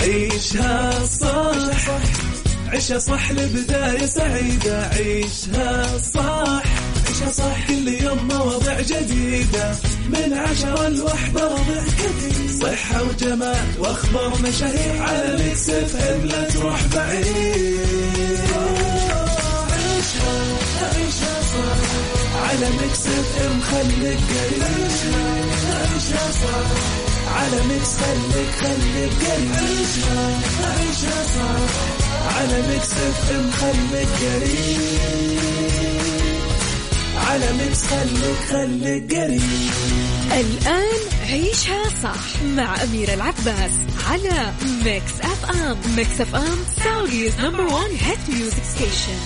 عيشها صح عيشها صح لبداية سعيدة. عيشها صح عيشها صح كل يوم مواضيع جديدة من 10 ل1 مواضيع كثير صحة وجمال وأخبار مشاهير على ميكس اف ام لا تروح بعيد. عيشها صح على ميكس اف ام خليك قريب. عيشها صح على ميكس خليك قريب. عيشها صح على ميكس اف ام خليك قريب. على ميكس خليك قريب. الآن عيشها صح مع أميرة العباس على ميكس اف ام. ميكس اف ام سعوديز نمبر 1 هيت ميوزك ستيشن.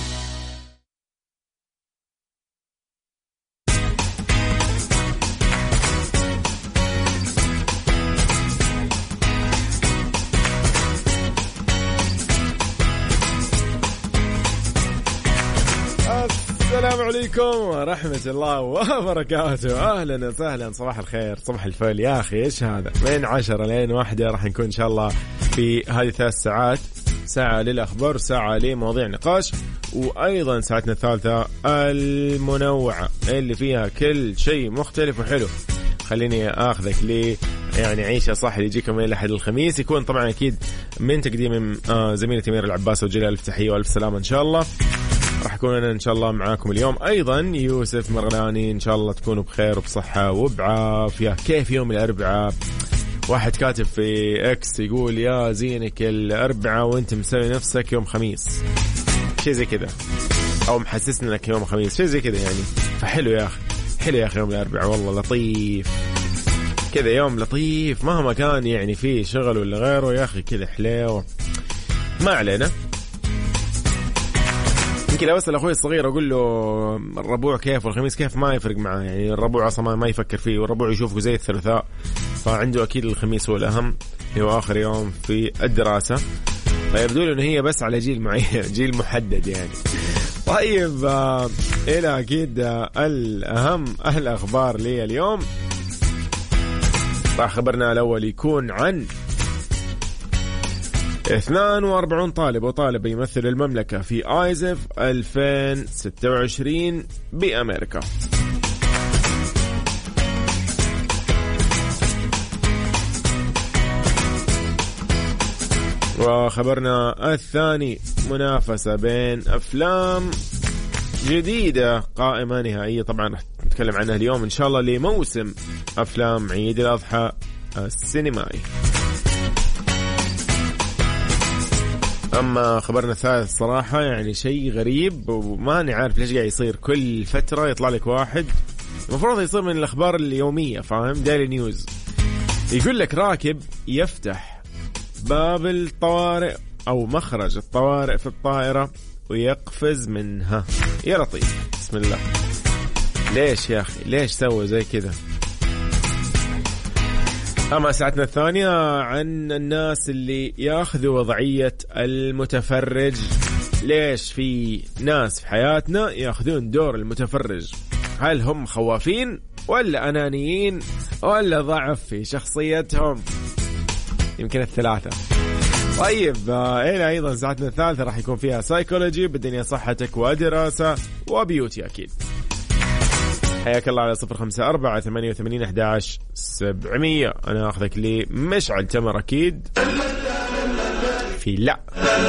السلام عليكم ورحمة الله وبركاته. أهلا وسهلا، صباح الخير، صباح الفل يا أخي. إيش هذا؟ من 10 لين 1 راح نكون إن شاء الله في هذه 3 ساعات، ساعة للأخبار، ساعة لمواضيع نقاش، وأيضا ساعتنا الثالثة المنوعة اللي فيها كل شيء مختلف وحلو. خليني أخذك لي يعني عيشة صح اللي يجيكم من الأحد الخميس، يكون طبعا أكيد من تقديم زميلتي أميرة العباس وجلال. ألف تحية وألف سلامة إن شاء الله. راح أكون أنا إن شاء الله معاكم اليوم، أيضا يوسف مرغلاني. إن شاء الله تكونوا بخير وبصحة وبعافية. كيف يوم الأربعاء؟ واحد كاتب في إكس يقول يا زينك الأربعاء وأنت مسوي نفسك يوم خميس، شيء زي كذا، أو محسسنا لك يوم خميس، شيء زي كذا يعني. فحلو يا أخي، حلو يا أخي يوم الأربعاء، والله لطيف كذا، يوم لطيف مهما كان يعني فيه شغل ولا غيره يا أخي، كذا حليو. ما علينا. يمكن لو أسأل أخوي الصغير أقول له الربوع كيف والخميس كيف، ما يفرق معه يعني. الربوع أصلا ما يفكر فيه، والربوع يشوفه زي الثلاثاء، فعنده أكيد الخميس هو الأهم، هو آخر يوم في الدراسة. فيبدو له إنه هي بس على جيل معين، جيل محدد يعني. طيب إلى أكيد الأهم الأخبار لي اليوم. راح خبرنا الأول يكون عن 42 طالب وطالبة يمثل المملكة في آيزف 2026 بأمريكا. وخبرنا الثاني منافسة بين أفلام جديدة قائمة نهائية، طبعا نتكلم عنها اليوم إن شاء الله، لموسم أفلام عيد الأضحى السينمائي. أما خبرنا الثالث صراحة يعني شيء غريب وما نعرف ليش قاعد يصير. كل فترة يطلع لك واحد المفروض يصير من الأخبار اليومية، فاهم؟ دايلي نيوز يقول لك راكب يفتح باب الطوارئ أو مخرج الطوارئ في الطائرة ويقفز منها. يا لطيف، بسم الله. ليش يا أخي؟ ليش سوى زي كذا؟ أما ساعتنا الثانية عن الناس اللي ياخذوا وضعية المتفرج. ليش في ناس في حياتنا ياخذون دور المتفرج؟ هل هم خوافين ولا أنانيين ولا ضعف في شخصيتهم؟ يمكن الثلاثة. طيب إلى أيضا ساعتنا الثالثة راح يكون فيها سايكولوجي بالدنيا، صحتك ودراسة وبيوتي أكيد. حياك الله على 0548811700. أنا أخذك لي مشعل تمر أكيد في لا.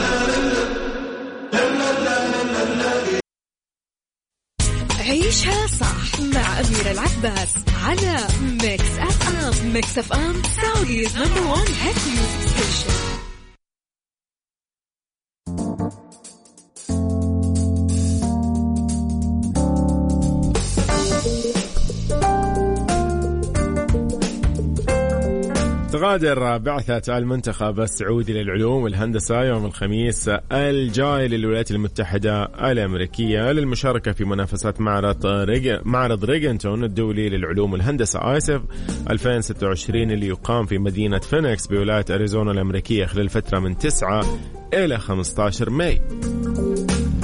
عيشها صح مع أميرة العباس على ميكس اف ام. ميكس اف ام سعوديز نمبر 1 هيت ميوزك ستيشن. تغادر بعثة المنتخب السعودي للعلوم والهندسة يوم الخميس الجاي للولايات المتحدة الأمريكية للمشاركة في منافسات معرض ريغنتون الدولي للعلوم والهندسة آيسف 2026 اللي يقام في مدينة فينيكس بولاية أريزونا الأمريكية خلال فترة من 9 إلى 15 ماي. طبعا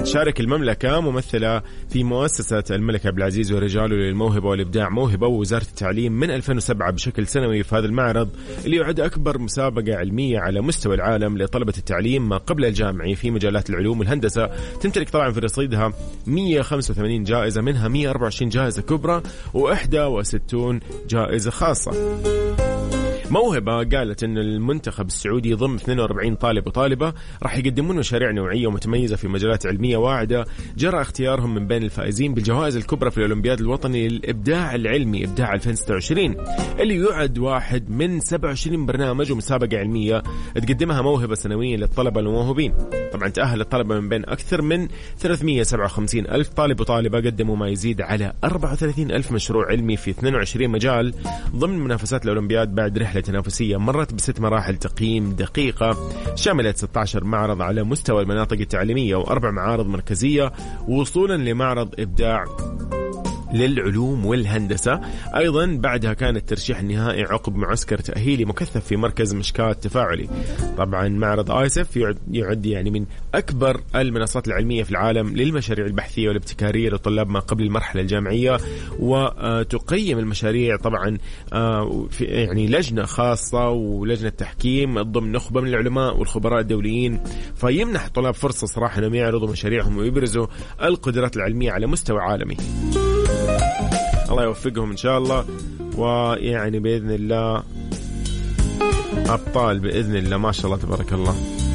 شارك المملكة ممثلة في مؤسسة الملك عبد العزيز ورجاله للموهبة والإبداع موهبة ووزارة التعليم من 2007 بشكل سنوي في هذا المعرض اللي يعد أكبر مسابقة علمية على مستوى العالم لطلبة التعليم ما قبل الجامعي في مجالات العلوم والهندسة. تمتلك طبعا في رصيدها 185 جائزة، منها 124 جائزة كبرى و61 جائزة خاصة. موهبة قالت أن المنتخب السعودي يضم 42 طالب وطالبة راح يقدمون مشاريع نوعية ومتميزة في مجالات علمية واعدة. جرى اختيارهم من بين الفائزين بالجوائز الكبرى في الأولمبياد الوطني للإبداع العلمي إبداع 2026 اللي يعد واحد من 27 برنامج ومسابقة علمية تقدمها موهبة سنويا للطلبة الموهوبين. طبعا تأهل الطلبة من بين أكثر من 357 ألف طالب وطالبة قدموا ما يزيد على 34 ألف مشروع علمي في 22 مجال ضمن منافسات الأولمبياد بعد رحلة تنافسية مرت ب6 مراحل تقييم دقيقة شملت 16 معرض على مستوى المناطق التعليمية و4 معارض مركزية وصولا لمعرض إبداع للعلوم والهندسة. أيضا بعدها كان الترشيح النهائي عقب معسكر تأهيلي مكثف في مركز مشكات تفاعلي. طبعا معرض آيسف يعد يعني من أكبر المنصات العلمية في العالم للمشاريع البحثية والابتكارية لطلاب ما قبل المرحلة الجامعية، وتقيم المشاريع طبعا في يعني لجنة خاصة ولجنة تحكيم تضم نخبة من العلماء والخبراء الدوليين، فيمنح الطلاب فرصة صراحة أنهم يعرضوا مشاريعهم ويبرزوا القدرات العلمية على مستوى عالمي. الله يوفقهم إن شاء الله، ويعني بإذن الله أبطال بإذن الله. ما شاء الله تبارك الله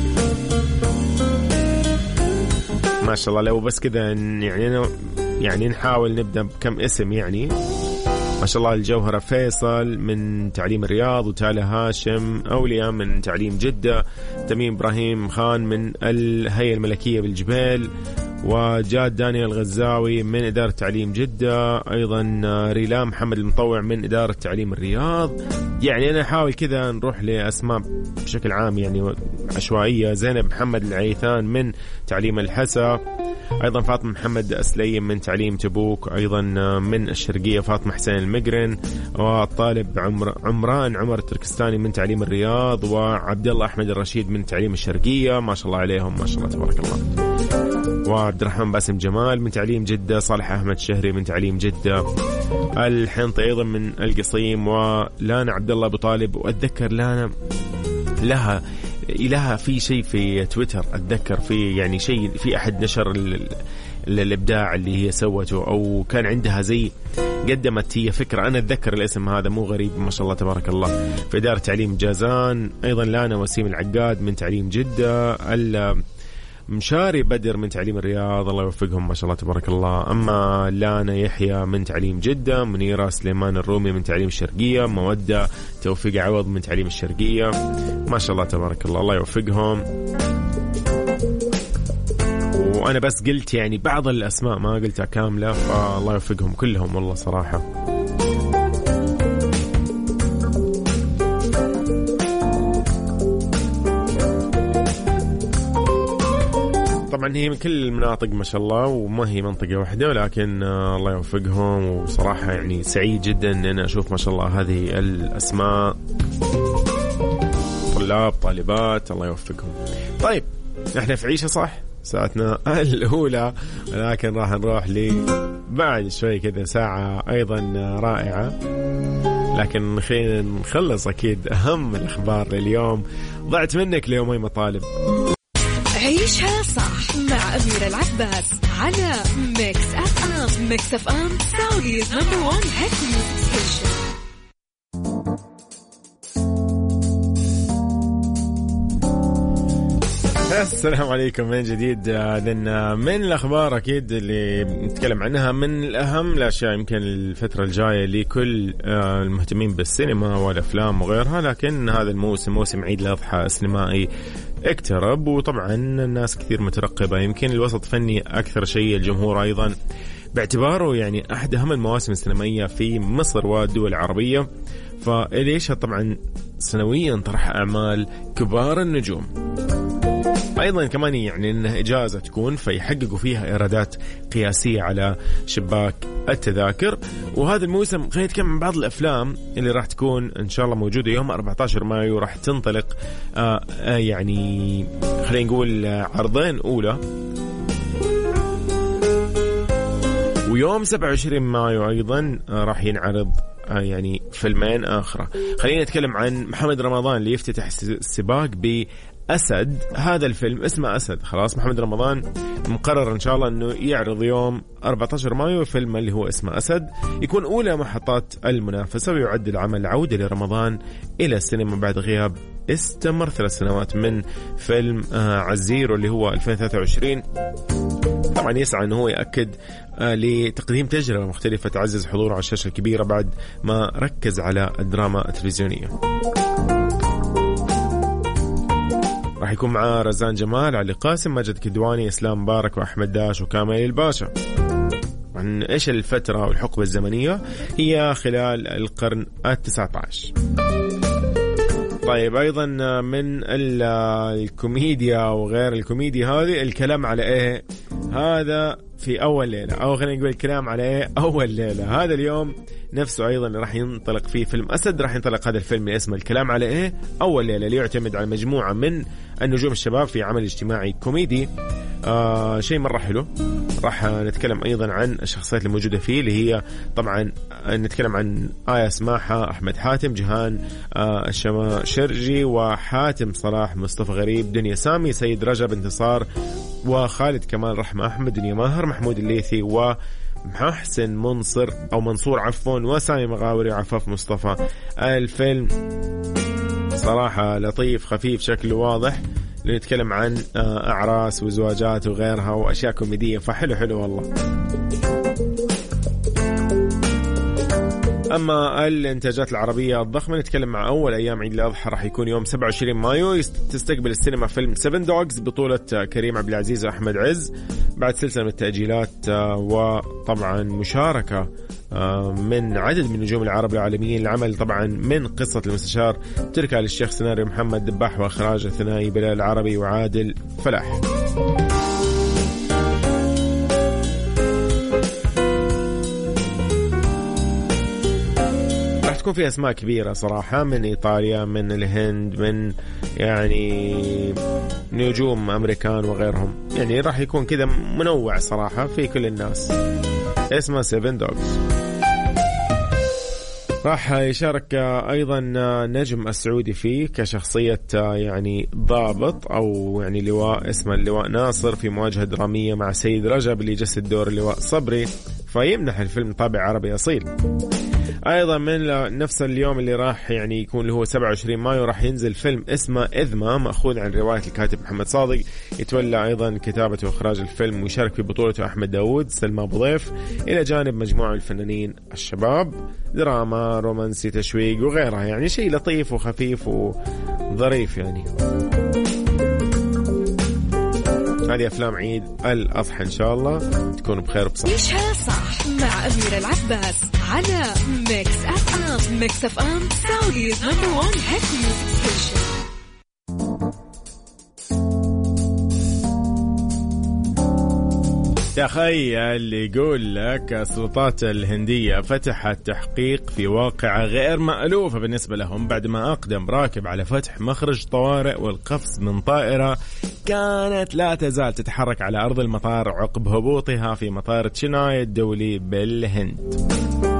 ما شاء الله. لو بس كذا يعني نحاول نبدأ بكم اسم يعني ما شاء الله. الجوهرة فيصل من تعليم الرياض، وتالا هاشم أولياء من تعليم جدة، تميم إبراهيم خان من الهيئة الملكية بالجبال، وجاد دانيال الغزاوي من إدارة تعليم جدة، أيضا ريلام محمد المطوع من إدارة تعليم الرياض. يعني أنا أحاول كذا نروح لأسماء بشكل عام يعني عشوائية. زينب محمد العيثان من تعليم الحسا، أيضا فاطمة محمد أسليم من تعليم تبوك، أيضا من الشرقية فاطمة حسين المقرن، والطالب عمران عمر التركستاني من تعليم الرياض، وعبد الله أحمد الرشيد من تعليم الشرقية. ما شاء الله عليهم ما شاء الله تبارك الله. وعبد الرحمن باسم جمال من تعليم جدة، صالح أحمد شهري من تعليم جدة، الحنطي أيضا من القصيم، ولانا عبد الله أبو طالب. وأتذكر لانا لها في شيء في تويتر، أتذكر في يعني شيء في أحد نشر الإبداع اللي هي سوته، أو كان عندها زي قدمت هي فكرة. أنا أتذكر الاسم هذا مو غريب ما شاء الله تبارك الله. في إدارة تعليم جازان أيضا لانا وسيم العقاد من تعليم جدة، مشاري بدر من تعليم الرياض، الله يوفقهم ما شاء الله تبارك الله. أما لانا يحيى من تعليم جدة، منيرة سليمان الرومي من تعليم الشرقية، مودة توفيق عوض من تعليم الشرقية. ما شاء الله تبارك الله الله يوفقهم. وأنا بس قلت يعني بعض الأسماء ما قلتها كاملة، فالله يوفقهم كلهم والله صراحة. طبعا هي من كل المناطق ما شاء الله، وما هي منطقة واحدة، ولكن الله يوفقهم. وصراحة يعني سعيد جدا أن أنا أشوف ما شاء الله هذه الأسماء، طلاب طالبات الله يوفقهم. طيب احنا في عيشة صح ساعتنا الأولى، لكن راح نروح بعد شوي كذا ساعة أيضا رائعة، لكن خلينا نخلص أكيد أهم الأخبار لليوم. ضعت منك ليومي مطالب. عيشها صح مع أميرة العباس على ميكس أف أم. ميكس أف أم سعوديز نمبر 1 هيت ميوزك ستيشن. السلام عليكم من جديد. من الأخبار أكيد اللي نتكلم عنها من الأهم الأشياء يمكن الفترة الجاية لكل المهتمين بالسينما والأفلام وغيرها، لكن هذا الموسم موسم عيد الأضحى السينمائي اقترب، وطبعا الناس كثير مترقبة. يمكن الوسط الفني أكثر شيء، الجمهور أيضا، باعتباره يعني أحد أهم المواسم السينمائية في مصر والدول العربية، فليش طبعا سنويا طرح أعمال كبار النجوم. أيضا كمان يعني إنها إجازة تكون فيحققوا فيها إيرادات قياسية على شباك التذاكر. وهذا الموسم خلينا نتكلم عن بعض الأفلام اللي راح تكون إن شاء الله موجودة يوم 14 مايو. راح تنطلق يعني خلينا نقول عرضين أولى ويوم 27 مايو أيضا راح ينعرض يعني فيلمين آخر. خلينا نتكلم عن محمد رمضان اللي يفتتح السباق بأسد. هذا الفيلم اسمه أسد. خلاص محمد رمضان مقرر إن شاء الله أنه يعرض يوم 14 مايو فيلم اللي هو اسمه أسد، يكون أولى محطات المنافسة، ويعد العمل عودة لرمضان إلى السينما بعد غياب استمر 3 سنوات من فيلم عزيرو اللي هو 2023. طبعا يسعى أنه هو يأكد لتقديم تجربة مختلفة تعزز حضوره على الشاشة الكبيرة بعد ما ركز على الدراما التلفزيونية. راح يكون معاه رزان جمال، علي قاسم، ماجد كدواني، إسلام مبارك، وأحمد داش، وكامل الباشا. عن إيش الفترة والحقبة الزمنية؟ هي خلال القرن 19. طيب أيضا من الكوميديا وغير الكوميديا هذه، الكلام على إيه؟ هذا في أول ليلة، أو خلينا نقول الكلام على إيه؟ أول ليلة. هذا اليوم نفسه أيضا راح ينطلق فيه فيلم أسد. راح ينطلق هذا الفيلم اسمه الكلام على إيه؟ أول ليلة، اللي يعتمد على مجموعة من النجوم الشباب في عمل اجتماعي كوميدي. شيء مرة حلو. راح نتكلم أيضا عن الشخصيات الموجودة فيه، اللي هي طبعا نتكلم عن آية سماحة، أحمد حاتم، جهان الشماشرجي، وحاتم صلاح، مصطفى غريب، دنيا سامي، سيد رجب، انتصار، وخالد كمال، رحمة أحمد، دنيا ماهر، محمود الليثي، ومحسن منصور عفوا، وسامي مغاوري، وعفاف مصطفى. الفيلم صراحة لطيف خفيف شكله واضح، نتكلم عن أعراس وزواجات وغيرها وأشياء كوميدية، فحلو والله. أما الإنتاجات العربية الضخمة، نتكلم مع أول أيام عيد الأضحى راح يكون يوم 27 مايو. تستقبل السينما فيلم 7 دوغز بطولة كريم عبد العزيز وأحمد عز بعد سلسلة من التأجيلات، وطبعا مشاركة من عدد من نجوم العرب العالميين. العمل طبعا من قصة المستشار تركي آل الشيخ، سيناريو محمد دباح، وإخراج الثنائي بلال العربي وعادل فلاح. تكون في أسماء كبيرة صراحة من إيطاليا، من الهند، من يعني نجوم أمريكان وغيرهم. يعني راح يكون كذا منوع صراحة في كل الناس. اسمه 7 دوغز. راح يشارك أيضا نجم السعودي فيه كشخصية يعني ضابط أو يعني لواء، اسمه اللواء ناصر، في مواجهة درامية مع سيد رجب اللي يجسد دور اللواء صبري، فيمنح الفيلم طابع عربي أصيل. أيضا من نفس اليوم اللي راح يعني يكون اللي هو 27 مايو راح ينزل فيلم اسمه إذمة، مأخوذ عن رواية الكاتب محمد صادق، يتولى أيضا كتابة وإخراج الفيلم، ويشارك في بطولته أحمد داود، سلمى أبو ضيف، إلى جانب مجموعة من الفنانين الشباب. دراما، رومانسي، تشويق وغيرها، يعني شيء لطيف وخفيف وظريف يعني. هذه أفلام عيد الأضحى، إن شاء الله تكونوا بخير وبصحة. عيشها صح مع أميرة العباس على ميكس أف أم. ميكس أف أم سعوديز نمبر 1 هيت ميوزك ستيشن. تخيل يقول لك السلطات الهندية فتحت تحقيق في واقعة غير مألوفة بالنسبة لهم بعد ما أقدم راكب على فتح مخرج طوارئ والقفز من طائرة كانت لا تزال تتحرك على أرض المطار عقب هبوطها في مطار تشيناي الدولي بالهند.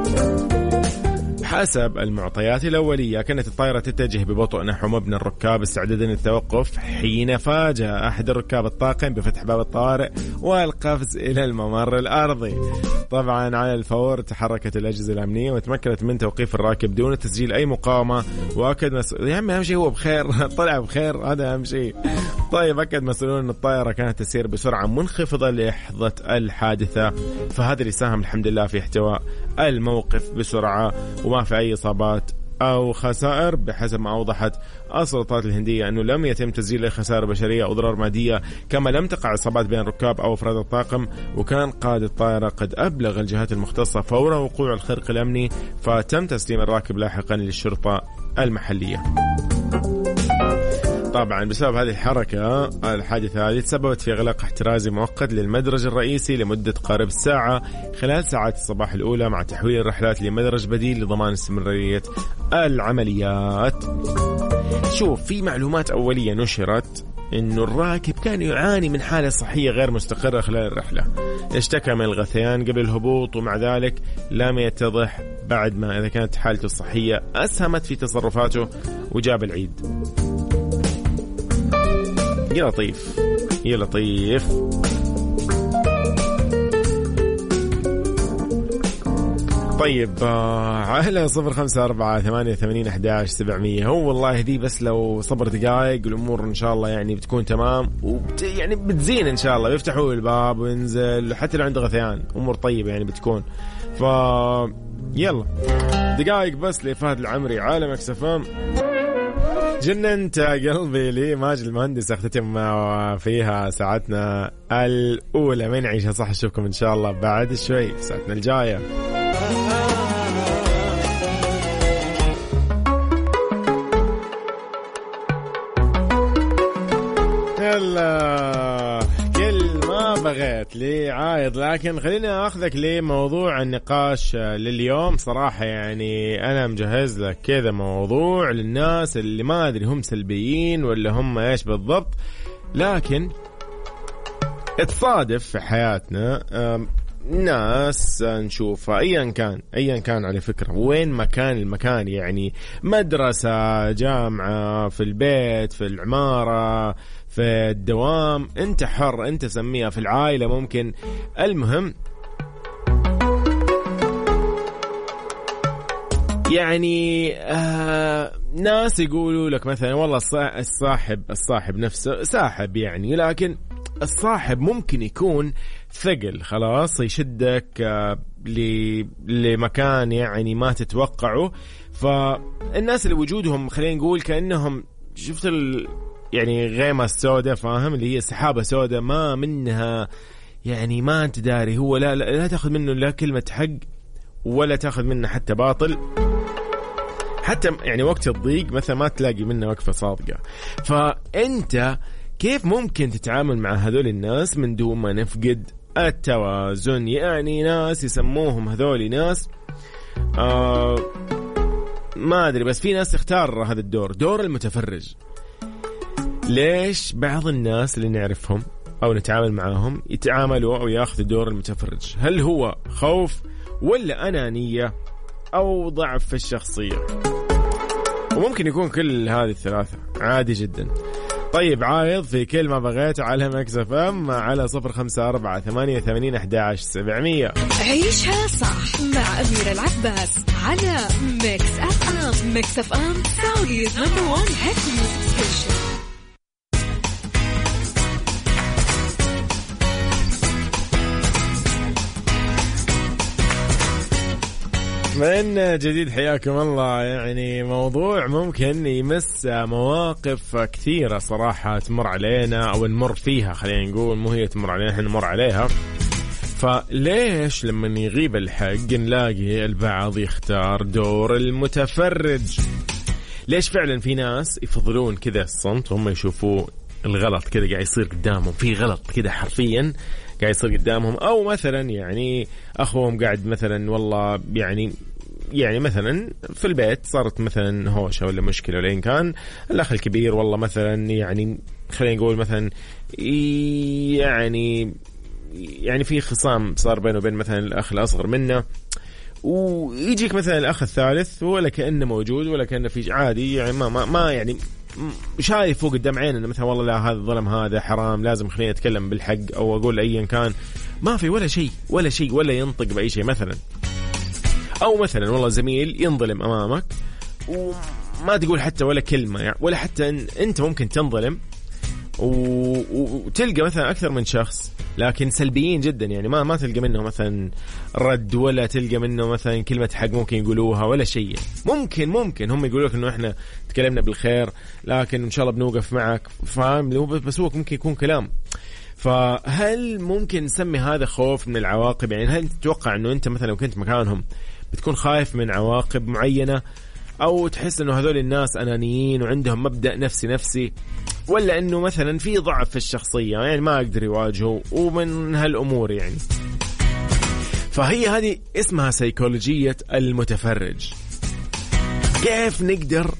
حسب المعطيات الأولية كانت الطائرة تتجه ببطء نحو مبنى الركاب استعدادا للتوقف، حين فاجأ أحد الركاب الطاقم بفتح باب الطوارئ والقفز إلى الممر الأرضي. طبعا على الفور تحركت الأجهزة الأمنية وتمكنت من توقيف الراكب دون تسجيل أي مقاومة، وأكد يا عمي أهم شيء هو بخير، طلع بخير، هذا أهم شيء. طيب أكد مسؤولون أن الطائرة كانت تسير بسرعة منخفضة لحظة الحادثة، فهذا اللي ساهم الحمد لله في احتواء الموقف بسرعة وما في أي إصابات أو خسائر. بحسب ما أوضحت السلطات الهندية أنه لم يتم تسجيل أي خسائر بشرية أو ضرر مادية، كما لم تقع إصابات بين الركاب أو أفراد الطاقم، وكان قائد الطائرة قد أبلغ الجهات المختصة فور وقوع الخرق الأمني، فتم تسليم الراكب لاحقا للشرطة المحلية. طبعا بسبب هذه الحادثة هذه تسببت في إغلاق احترازي مؤقت للمدرج الرئيسي لمدة قارب الساعة خلال ساعات الصباح الأولى، مع تحويل الرحلات لمدرج بديل لضمان استمرارية العمليات. شوف، في معلومات أولية نشرت إنه الراكب كان يعاني من حالة صحية غير مستقرة خلال الرحلة، اشتكى من الغثيان قبل الهبوط، ومع ذلك لم يتضح بعد ما إذا كانت حالته الصحية أسهمت في تصرفاته وجاب العيد. يا لطيف يا لطيف. طيب على 0548811700. هو والله دي بس لو صبر دقائق الأمور إن شاء الله يعني بتكون تمام، يعني بتزين إن شاء الله، بيفتحوا الباب وينزل حتى لو عنده غثيان أمور طيبة يعني بتكون. يلا دقائق بس لفهد العمري على مكس اف ام. جننت قلبي لي ماجد المهندس اختتم فيها ساعتنا الأولى من عيشها صح. أشوفكم إن شاء الله بعد شوي ساعتنا الجاية. كل ما بغيت لي عايض، لكن خليني أخذك لموضوع النقاش لليوم. صراحة يعني أنا مجهز لك كذا موضوع للناس اللي ما أدري هم سلبيين ولا هم إيش بالضبط، لكن تصادف في حياتنا ناس نشوفها أيا كان على فكرة وين مكان المكان، يعني مدرسة، جامعة، في البيت، في العمارة، في الدوام، انت حر، انت سميها في العائلة ممكن. المهم يعني ناس يقولوا لك مثلا والله الصاحب نفسه ساحب يعني، لكن الصاحب ممكن يكون ثقل خلاص يشدك لمكان يعني ما تتوقعه. فالناس اللي وجودهم خلينا نقول كأنهم شفت يعني غيمة سوداء، فاهم، اللي هي سحابة سوداء ما منها يعني ما انت داري هو لا تاخذ منه لا كلمة حق ولا تاخذ منه حتى باطل، حتى يعني وقت الضيق مثلا ما تلاقي منه وقفة صادقة. فأنت كيف ممكن تتعامل مع هذول الناس من دون ما نفقد التوازن؟ يعني ناس يسموهم هذول ناس ما أدري، بس في ناس تختار هذا الدور، دور المتفرج. ليش بعض الناس اللي نعرفهم أو نتعامل معاهم يتعاملوا أو يأخذوا دور المتفرج؟ هل هو خوف ولا أنانية أو ضعف في الشخصية؟ وممكن يكون كل هذه الثلاثة عادي جدا. طيب عايض في كل ما بغيت على مكس اف ام على 0548811700. عيشها صح مع أميرة العباس على مكس اف ام. مكس اف ام سعوديز نمبر 1 هيت ميوزك ستيشن. من جديد حياكم الله. يعني موضوع ممكن يمس مواقف كثيرة صراحة تمر علينا أو نمر فيها، خلينا نقول مو هي تمر علينا، احنا نمر عليها. فليش لما يغيب الحق نلاقي البعض يختار دور المتفرج؟ ليش فعلا في ناس يفضلون كذا الصمت وهم يشوفوا الغلط كذا قاعد يصير قدامهم، في غلط كذا حرفيا قاعد يصير قدامهم، أو مثلا يعني أخوهم قاعد مثلا والله يعني مثلا في البيت صارت مثلا هوشة ولا مشكلة ولا إن كان الأخ الكبير والله مثلا يعني خلينا نقول مثلا يعني في خصام صار بينه وبين مثلا الأخ الأصغر منه، ويجيك مثلا الأخ الثالث ولا كأنه موجود ولا كأنه في عادي، يعني ما يعني شايفه قدام عيننا مثلا والله لا هذا الظلم هذا حرام لازم خليني أتكلم بالحق أو أقول أيا كان، ما في ولا شيء ولا ينطق بأي شيء مثلا. أو مثلا والله زميل ينظلم أمامك وما تقول حتى ولا كلمة يعني، ولا حتى أنت ممكن تنظلم وتلقى مثلا أكثر من شخص لكن سلبيين جدا، يعني ما تلقى منه مثلا رد ولا تلقى منه مثلا كلمة حق ممكن يقولوها ولا شيء. ممكن هم يقولوا لك إنه إحنا تكلمنا بالخير لكن إن شاء الله بنوقف معك، فاهم، بس هو ممكن يكون كلام. فهل ممكن نسمي هذا خوف من العواقب؟ يعني هل تتوقع إنه أنت مثلا لو كنت مكانهم بتكون خايف من عواقب معينة، أو تحس إنه هذول الناس أنانيين وعندهم مبدأ نفسي، ولا إنه مثلا في ضعف في الشخصية يعني ما أقدر يواجهه ومن هالأمور يعني؟ فهي هذه اسمها سيكولوجية المتفرج. كيف نقدر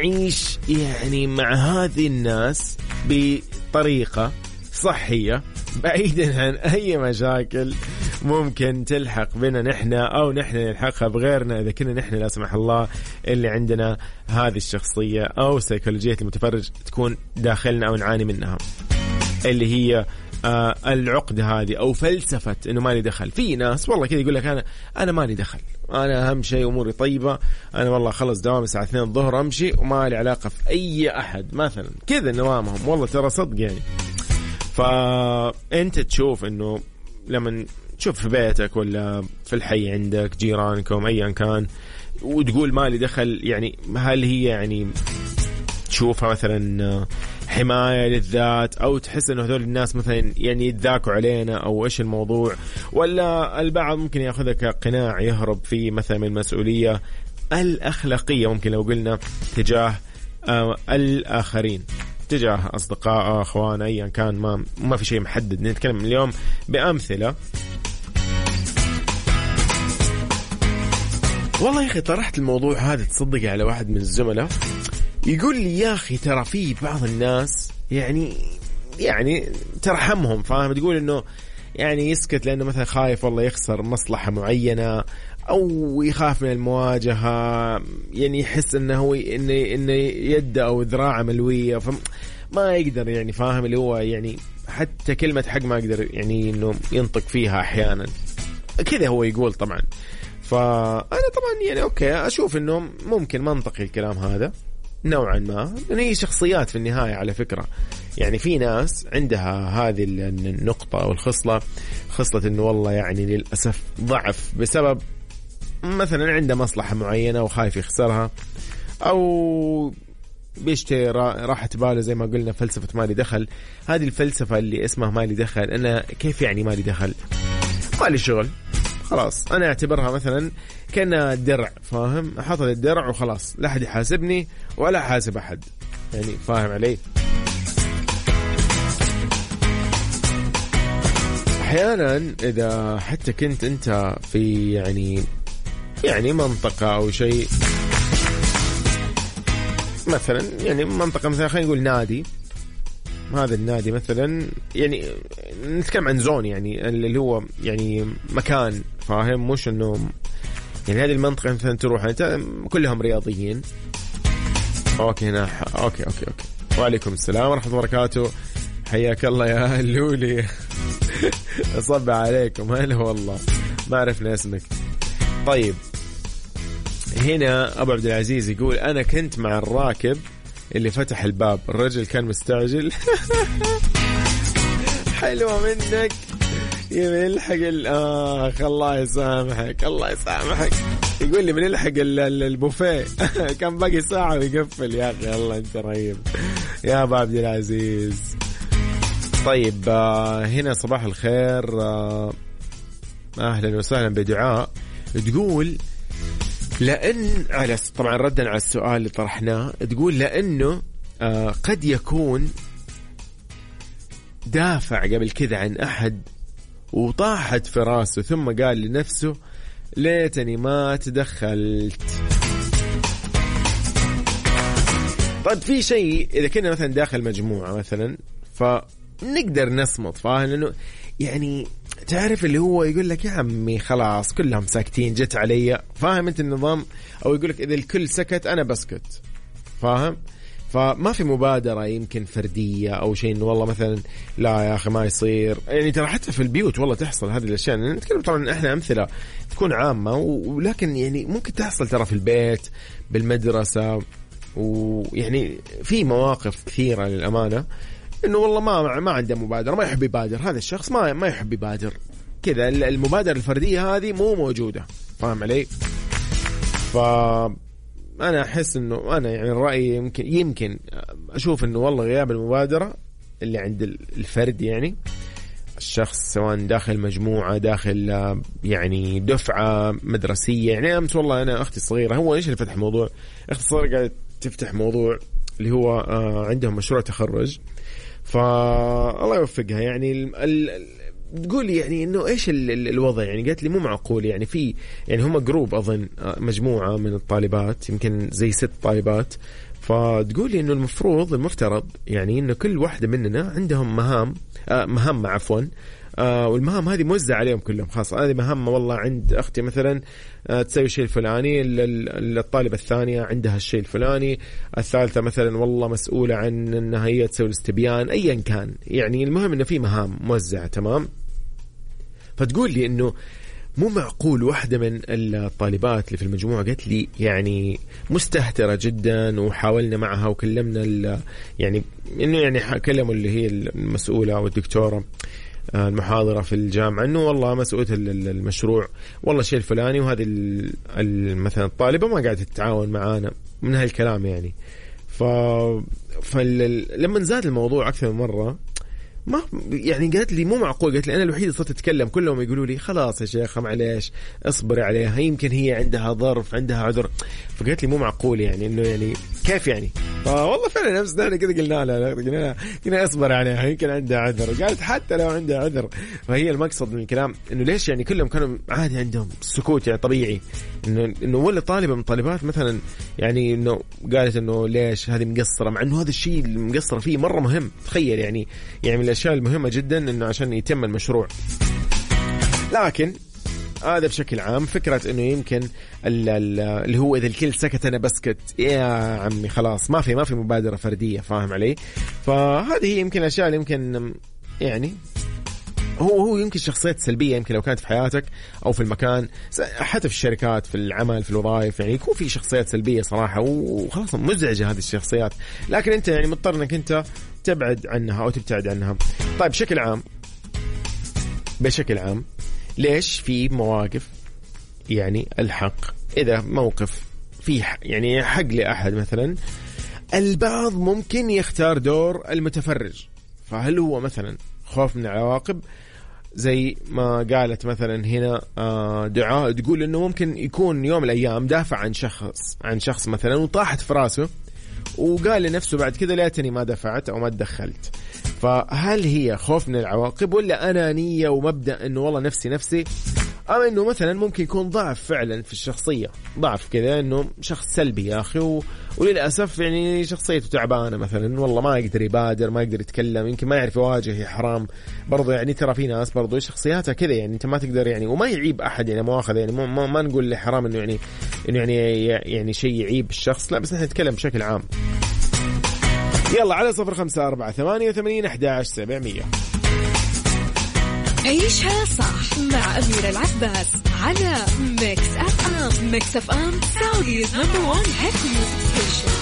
نعيش يعني مع هذه الناس بطريقة صحية بعيدا عن أي مشاكل ممكن تلحق بنا نحن أو نحن نلحقها بغيرنا إذا كنا نحن لا سمح الله اللي عندنا هذه الشخصية أو سيكولوجية المتفرج تكون داخلنا أو نعاني منها، اللي هي العقدة هذه أو فلسفة إنه مالي دخل. في ناس والله كذا يقول لك أنا مالي دخل، أنا أهم شيء أموري طيبة، أنا والله خلص دوام الساعة 2 الظهر أمشي وما لي علاقة في أي أحد مثلا، كذا نظامهم. والله ترى صدق يعني. فأنت تشوف إنه لما تشوف في بيتك ولا في الحي عندك جيرانكم أيا كان وتقول مالي دخل، يعني هل هي يعني تشوفها مثلا حماية للذات أو تحس إنه هذول الناس مثلا يعني يتذاكوا علينا أو إيش الموضوع؟ ولا البعض ممكن يأخذها كقناع يهرب فيه مثلا من المسؤولية الأخلاقية ممكن لو قلنا تجاه الآخرين، تجاه أصدقاء أخوان أيا كان، ما في شيء محدد. نتكلم اليوم بأمثلة. والله يا أخي طرحت الموضوع هذا تصدق على واحد من الزملاء يقول لي يا أخي ترى في بعض الناس يعني ترحمهم، فاهم؟ تقول إنه يعني يسكت لأنه مثلا خايف والله يخسر مصلحة معينة أو يخاف من المواجهة، يعني يحس إنه هو إنه يده أو ذراعه ملوية فما يقدر يعني، فاهم اللي هو يعني حتى كلمة حق ما يقدر يعني إنه ينطق فيها أحيانا كذا هو يقول طبعا. فأنا طبعا يعني أوكي أشوف إنه ممكن منطقي الكلام هذا نوعا ما، لأن هي شخصيات في النهاية على فكرة. يعني في ناس عندها هذه النقطة أو الخصلة إنه والله يعني للأسف ضعف بسبب مثلا عنده مصلحة معينة وخايف يخسرها أو بيشتري راحة باله زي ما قلنا فلسفة مالي دخل. هذه الفلسفة اللي اسمها مالي دخل، أنا كيف يعني مالي دخل؟ مالي شغل خلاص، أنا أعتبرها مثلا كأنها درع، فاهم؟ أحط الدرع وخلاص لا أحد يحاسبني ولا حاسب أحد، يعني فاهم علي؟ أحيانا إذا حتى كنت أنت في يعني منطقة أو شيء مثلا، يعني منطقة مثلا خلينا نقول نادي، هذا النادي مثلا يعني نتكلم عن زون يعني اللي هو يعني مكان، فاهم؟ مش إنه يعني هذه المنطقة مثلا تروح أنت كلهم رياضيين. أوكي هنا أوكي وعليكم السلام ورحمة الله وبركاته، حياك الله يا لولي. أصب عليكم. هلا والله ما عرفنا اسمك. طيب هنا أبو عبد العزيز يقول أنا كنت مع الراكب اللي فتح الباب، الرجل كان مستعجل. حلوة منك يا ملحق الله يسامحك الله يسامحك. يقول لي بنلحق البوفيه. كان باقي ساعة ويقفل. يا أخي الله أنت رهيب يا أبو عبد العزيز. طيب هنا صباح الخير، أهلا وسهلا بدعاء، تقول لأن على طبعا ردا على السؤال اللي طرحناه، تقول لأنه قد يكون دافع قبل كذا عن أحد وطاحت في راسه ثم قال لنفسه ليتني ما تدخلت. طيب في شيء إذا كنا مثلا داخل مجموعة مثلا فنقدر نصمت، فاهم؟ لأنه يعني تعرف اللي هو يقول لك يا عمي خلاص كلهم ساكتين جت علي، فاهم انت النظام؟ او يقول لك اذا الكل سكت انا بسكت، فاهم؟ فما في مبادرة يمكن فردية او شيء انه والله مثلا لا يا اخي ما يصير. يعني ترى حتى في البيوت والله تحصل هذه الاشياء، نتكلم طبعا احنا امثلة تكون عامة ولكن يعني ممكن تحصل ترى في البيت بالمدرسة، ويعني في مواقف كثيرة للأمانة انه والله ما عنده مبادرة، ما يحب يبادر هذا الشخص، ما يحب يبادر كذا، المبادرة الفردية هذه مو موجودة، فاهم علي؟ فأنا أحس انه أنا يعني الرأي يمكن أشوف انه والله غياب المبادرة اللي عند الفرد، يعني الشخص سواء داخل مجموعة داخل يعني دفعة مدرسية. يعني أمس والله أنا أختي الصغيرة، هو إيش اللي فتح موضوع؟ أختي الصغيرة قاعدة تفتح موضوع اللي هو عندهم مشروع تخرج، فالله يوفقها. يعني تقول لي يعني انه ايش الوضع، يعني قالت لي مو معقول، يعني في يعني هم جروب اظن مجموعه من الطالبات يمكن زي 6 طالبات، فتقولي إنه المفترض يعني إنه كل واحدة مننا عندهم مهام عفوا، والمهام هذه موزعة عليهم كلهم. خاص هذه مهمة والله عند أختي مثلا تسوي الشيء الفلاني، الطالبة الثانية عندها الشيء الفلاني، الثالثة مثلا والله مسؤولة عن أنها هي تسوي الاستبيان، أيا كان يعني المهم أنه في مهام موزعة. تمام. فتقول لي أنه مو معقول واحدة من الطالبات اللي في المجموعة قالت لي يعني مستهترة جدا، وحاولنا معها وكلمنا يعني إنه يعني كلموا اللي هي المسؤولة والدكتورة المحاضرة في الجامعة إنه والله مسؤولة المشروع والله شيء الفلاني، وهذه مثلا الطالبة ما قاعدة تتعاون معانا من هالكلام يعني. فلما زاد الموضوع أكثر من مرة ما يعني قالت لي مو معقول، قالت لي أنا الوحيدة صرت أتكلم، كلهم يقولوا لي خلاص يا شيخة معليش اصبري عليها، يمكن هي عندها ظرف عندها عذر. فقالت لي مو معقول يعني إنه يعني كيف يعني. فوالله فعلا نفسنا كذا قلنا لها اصبر عليها يمكن عندها عذر. قالت حتى لو عندها عذر. فهي المقصد من الكلام إنه ليش يعني كلهم كانوا عادي عندهم سكوت يعني طبيعي، إنه ولا طالبة من طالبات مثلا يعني إنه قالت إنه ليش هذه مقصرة، مع إنه هذا الشيء المقصرة فيه مرة مهم. تخيل يعني من الأشياء المهمة جدا إنه عشان يتم المشروع. لكن هذا بشكل عام فكرة إنه يمكن اللي هو إذا الكل سكت أنا بسكت، يا عمي خلاص ما في مبادرة فردية، فاهم علي؟ فهذه هي يمكن الأشياء اللي يمكن يعني هو يمكن شخصيات سلبية يمكن لو كانت في حياتك أو في المكان، حتى في الشركات في العمل في الوظائف، يعني يكون في شخصيات سلبية صراحة وخلاص مزعجة هذه الشخصيات، لكن أنت يعني مضطر أنك أنت تبعد عنها أو تبتعد عنها. طيب بشكل عام ليش في مواقف يعني الحق إذا موقف فيه يعني حق لأحد مثلا، البعض ممكن يختار دور المتفرج. فهل هو مثلا خوف من العواقب زي ما قالت مثلا هنا دعاء، تقول إنه ممكن يكون يوم الأيام دافع عن شخص مثلا وطاحت في راسه وقال لنفسه بعد كذا ليتني ما دفعت أو ما تدخلت. فهل هي خوف من العواقب ولا أنانية ومبدأ إنه والله نفسي، أو إنه مثلا ممكن يكون ضعف فعلا في الشخصية، ضعف كذا إنه شخص سلبي يا أخي وللأسف يعني شخصيته تعبانة مثلا، والله ما يقدر يبادر ما يقدر يتكلم يمكن ما يعرف يواجه، يا حرام برضو يعني. ترى في ناس برضو شخصياتها كذا يعني أنت ما تقدر يعني، وما يعيب أحد يعني مؤاخذة يعني ما نقول لحرام إنه يعني شيء يعيب الشخص، لا بس نحن نتكلم بشكل عام. يلا على 0548811700. عيشها صح مع أميرة العباس على ميكس أف أم. ميكس أف أم سعوديز نمبر 1 هيت ميوزك ستيشن.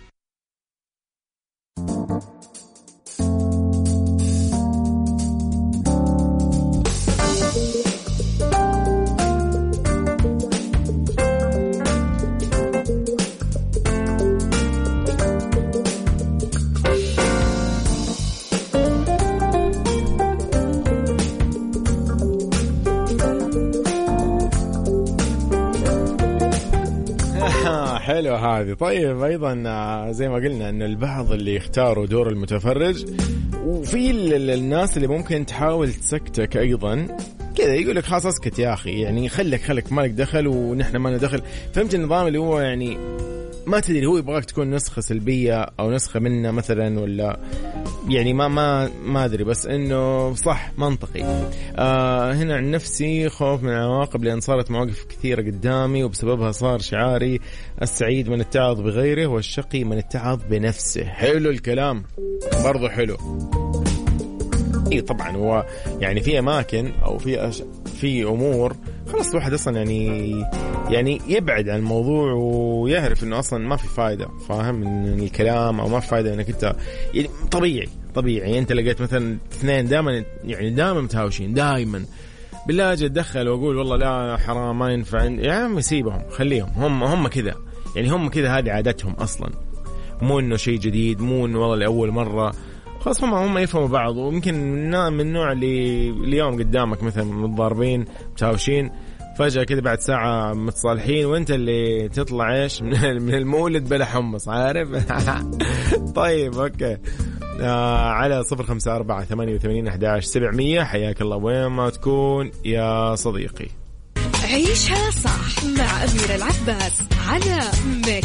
حلو هذه. طيب أيضا زي ما قلنا أن البعض اللي يختاروا دور المتفرج، وفي الناس اللي ممكن تحاول تسكتك أيضا كذا، يقول لك خلاص اسكت يا أخي يعني خلك مالك دخل ونحن ما ندخل. فهمت النظام اللي هو يعني ما تدري هو يبغاك تكون نسخة سلبية أو نسخة منه مثلا، ولا يعني ما أدري، بس إنه صح منطقي. هنا عن نفسي خوف من العواقب لأن صارت مواقف كثيرة قدامي وبسببها صار شعاري السعيد من اتعظ بغيره والشقي من اتعظ بنفسه. حلو الكلام برضو حلو. إيه طبعا هو يعني في أماكن أو في أمور خلاص الواحد أصلا يعني يبعد عن الموضوع ويعرف إنه أصلا ما في فايدة، فاهم من الكلام أو ما في فايدة إنك أنت يعني طبيعي أنت لقيت مثلا اثنين دائما متهاوشين دائما، بالله أجي أتدخل وأقول والله لا حرام ما ينفع يا عم سيبهم خليهم هم كذا يعني هم كذا، هذه عادتهم أصلا، مو إنه شيء جديد، مو إنه والله لأول مرة، خلاص هم يفهموا بعض. وممكن من النوع اللي اليوم قدامك مثلا متضاربين متهاوشين فجأة كده بعد ساعة متصالحين وانت اللي تطلع ايش من المولد بلا حمص، عارف؟ طيب اوكي. على 0548811700 حياك الله وين ما تكون يا صديقي. عيشها صح مع أميرة العباس على ميكس أف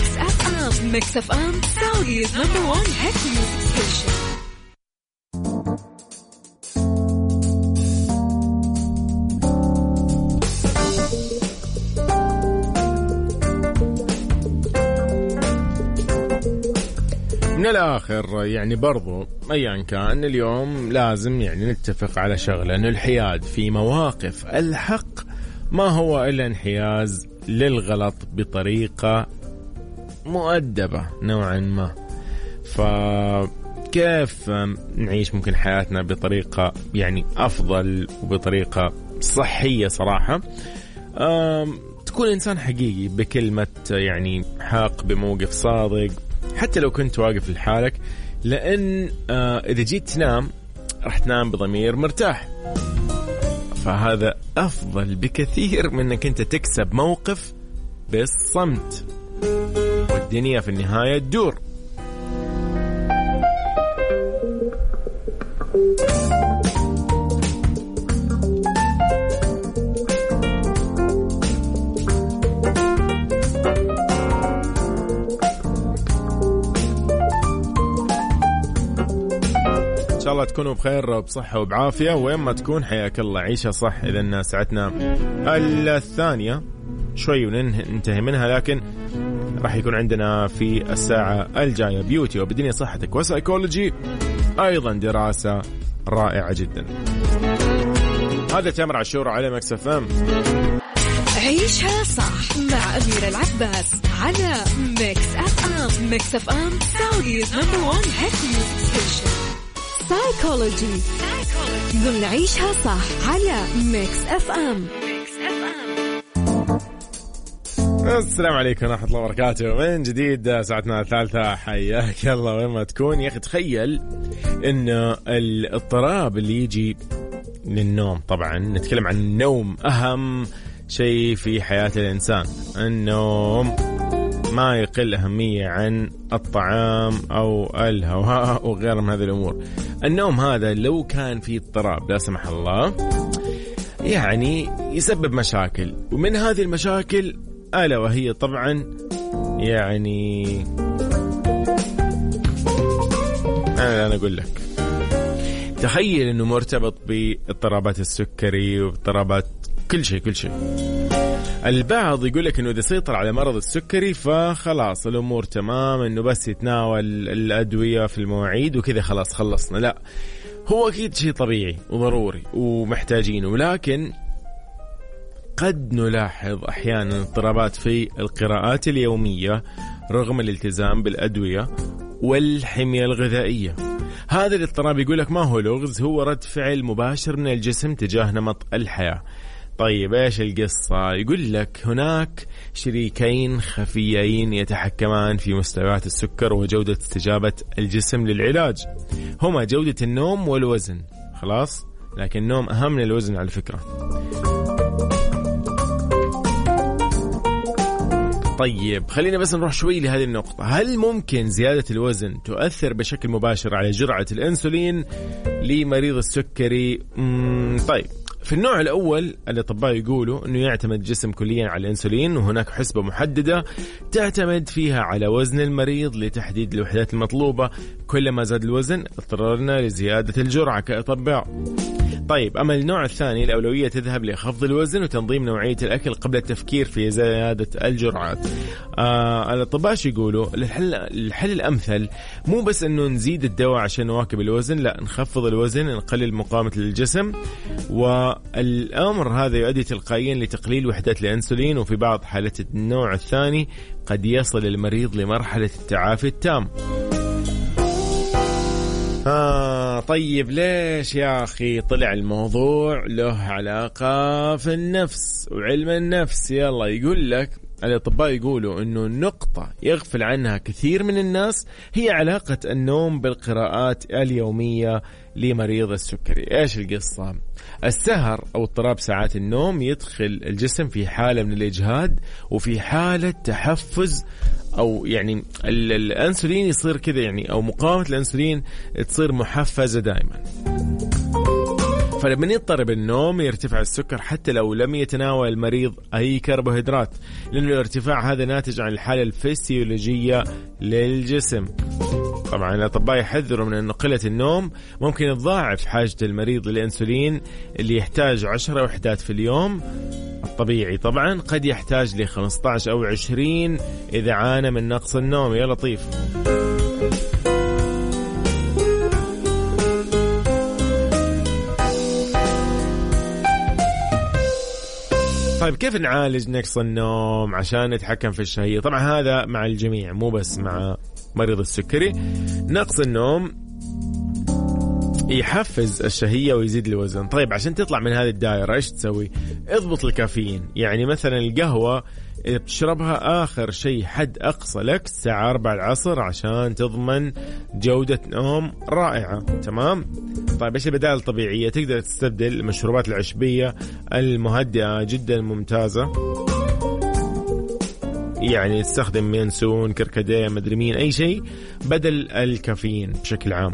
أف أم. ميكس أف أم سعوديز نمبر 1 هيت ميوزك ستيشن. من الآخر يعني برضو أيا كان اليوم لازم يعني نتفق على شغلة، أن الحياد في مواقف الحق ما هو إلا انحياز للغلط بطريقة مؤدبة نوعا ما. فكيف نعيش ممكن حياتنا بطريقة يعني أفضل وبطريقة صحية صراحة؟ تكون إنسان حقيقي بكلمة يعني حق، بموقف صادق، حتى لو كنت واقف لحالك، لأن إذا جيت تنام راح تنام بضمير مرتاح، فهذا أفضل بكثير من أنك أنت تكسب موقف بالصمت، والدنيا في النهاية تدور. إن شاء الله تكونوا بخير وبصحة وبعافية وين ما تكون. حياك الله، عيشها صح. إذا ساعتنا الثانية شوي وننتهي منها، لكن راح يكون عندنا في الساعة الجاية بيوتي وبدنيا صحتك وسايكولوجي، أيضا دراسة رائعة جدا. هذا تامر عاشور على ميكس اف ام. عيشها صح مع أميرة العباس على ميكس اف ام. ميكس اف ام سعوديز نمبر 1 هيت ميوزك ستيشن. سايكولوجي ضمن عيشها صح على ميكس اف ام. السلام عليكم ورحمة الله وبركاته من جديد، ساعتنا الثالثة. حياك الله وين ما تكون. يا أخي تخيل إن الاضطراب اللي يجي للنوم، طبعا نتكلم عن النوم، أهم شيء في حياة الإنسان. النوم ما يقل أهمية عن الطعام أو الهواء وغير من هذه الأمور. النوم هذا لو كان فيه اضطراب لا سمح الله يعني يسبب مشاكل، ومن هذه المشاكل ألا وهي طبعا يعني أنا أقول لك، تخيل أنه مرتبط باضطرابات السكري واضطرابات كل شيء. البعض يقول لك أنه إذا سيطر على مرض السكري فخلاص الأمور تمام، أنه بس يتناول الأدوية في المواعيد وكذا خلاص خلصنا. لا، هو أكيد شيء طبيعي وضروري ومحتاجينه، ولكن قد نلاحظ أحيانا اضطرابات في القراءات اليومية رغم الالتزام بالأدوية والحمية الغذائية. هذا الاضطراب يقول لك ما هو لغز، هو رد فعل مباشر من الجسم تجاه نمط الحياة. طيب إيش القصة؟ يقول لك هناك شريكين خفيين يتحكمان في مستويات السكر وجودة استجابة الجسم للعلاج، هما جودة النوم والوزن. خلاص، لكن النوم أهم من الوزن على فكرة. طيب خلينا بس نروح شوي لهذه النقطة. هل ممكن زيادة الوزن تؤثر بشكل مباشر على جرعة الأنسولين لمريض السكري؟ طيب، في النوع الأول الأطباء يقولوا أنه يعتمد الجسم كليا على الأنسولين، وهناك حسبة محددة تعتمد فيها على وزن المريض لتحديد الوحدات المطلوبة. كلما زاد الوزن اضطررنا لزيادة الجرعة كأطباء. طيب، أما النوع الثاني الأولوية تذهب لخفض الوزن وتنظيم نوعية الأكل قبل التفكير في زيادة الجرعات. الأطباء يقولوا الحل الأمثل مو بس أنه نزيد الدواء عشان نواكب الوزن، لا، نخفض الوزن، نقلل مقاومة للجسم، والأمر هذا يؤدي تلقائيا لتقليل وحدات الأنسولين، وفي بعض حالات النوع الثاني قد يصل المريض لمرحلة التعافي التام. طيب ليش يا أخي طلع الموضوع له علاقة في النفس وعلم النفس؟ يلا، يقول لك الأطباء يقولوا أنه النقطة يغفل عنها كثير من الناس هي علاقة النوم بالقراءات اليومية لمريض السكري. إيش القصة؟ السهر أو اضطراب ساعات النوم يدخل الجسم في حالة من الإجهاد وفي حالة تحفز، أو يعني الأنسولين يصير كذا يعني، أو مقاومة الأنسولين تصير محفزة دائما. فلما يضطرب النوم يرتفع السكر حتى لو لم يتناول المريض أي كربوهيدرات، لأن الارتفاع هذا ناتج عن الحالة الفسيولوجية للجسم. طبعا الأطباء يحذروا من أن قلة النوم ممكن تضاعف حاجة المريض للأنسولين اللي يحتاج 10 وحدات في اليوم الطبيعي، طبعا قد يحتاج ل 15 أو 20 إذا عانى من نقص النوم. يا لطيف. طيب كيف نعالج نقص النوم عشان نتحكم في الشهية؟ طبعا هذا مع الجميع مو بس مع مريض السكري. نقص النوم يحفز الشهية ويزيد الوزن. طيب عشان تطلع من هذه الدائرة ايش تسوي؟ اضبط الكافيين. يعني مثلا القهوة إذا بتشربها آخر شيء حد أقصى لك الساعة 4 العصر عشان تضمن جودة نوم رائعة. تمام؟ طيب إيش البدائل الطبيعية؟ تقدر تستبدل المشروبات العشبية المهدئة جدا ممتازة، يعني تستخدم ينسون، كركديه، مدري مين، أي شيء بدل الكافيين بشكل عام.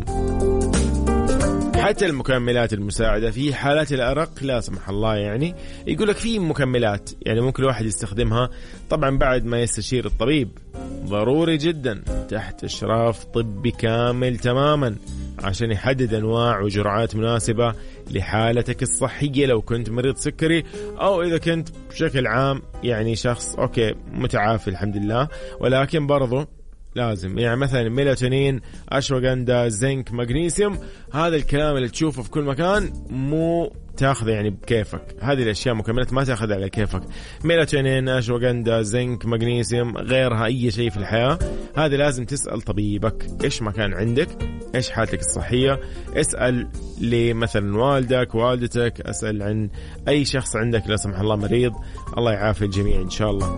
حتى المكملات المساعدة في حالات الأرق لا سمح الله، يعني يقولك في مكملات يعني ممكن الواحد يستخدمها طبعا بعد ما يستشير الطبيب، ضروري جدا تحت إشراف طبي كامل تماما عشان يحدد أنواع وجرعات مناسبة لحالتك الصحية لو كنت مريض سكري أو إذا كنت بشكل عام يعني شخص أوكي متعافي الحمد لله. ولكن برضو لازم يعني مثلا ميلاتونين، أشواغندا، زنك، مغنيسيوم، هذا الكلام اللي تشوفه في كل مكان مو تاخذه يعني بكيفك. هذه الأشياء مكملات ما تاخذها على كيفك. ميلاتونين، أشواغندا، زنك، مغنيسيوم، غيرها أي شيء في الحياة هذا لازم تسأل طبيبك إيش ما كان عندك، إيش حالتك الصحية. اسأل لمثلا والدك، والدتك، اسأل عن أي شخص عندك لا سمح الله مريض. الله يعافي الجميع إن شاء الله.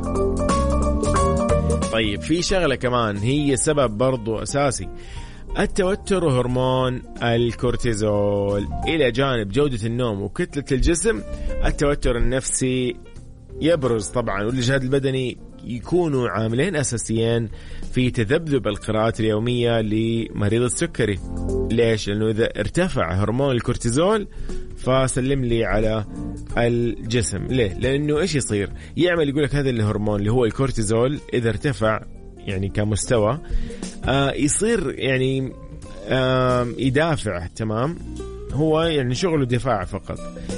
طيب في شغلة كمان هي سبب برضو أساسي، التوتر وهرمون الكورتيزول. إلى جانب جودة النوم وكتلة الجسم، التوتر النفسي يبرز طبعا والإجهاد البدني يكونوا عاملين أساسيين في تذبذب القراءات اليومية لمريض السكري. ليش؟ لأنه إذا ارتفع هرمون الكورتيزول فسلم لي على الجسم. ليه؟ لأنه إيش يصير؟ يعمل يقولك هذا الهرمون اللي هو الكورتيزول إذا ارتفع يعني كمستوى يصير يعني يدافع. تمام؟ هو يعني شغله دفاع فقط.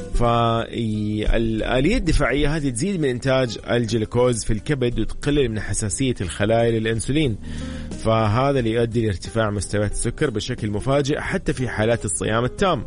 فالآلية الدفاعية هذه تزيد من إنتاج الجلوكوز في الكبد وتقلل من حساسية الخلايا للأنسولين، فهذا اللي يؤدي لارتفاع مستويات السكر بشكل مفاجئ حتى في حالات الصيام التام.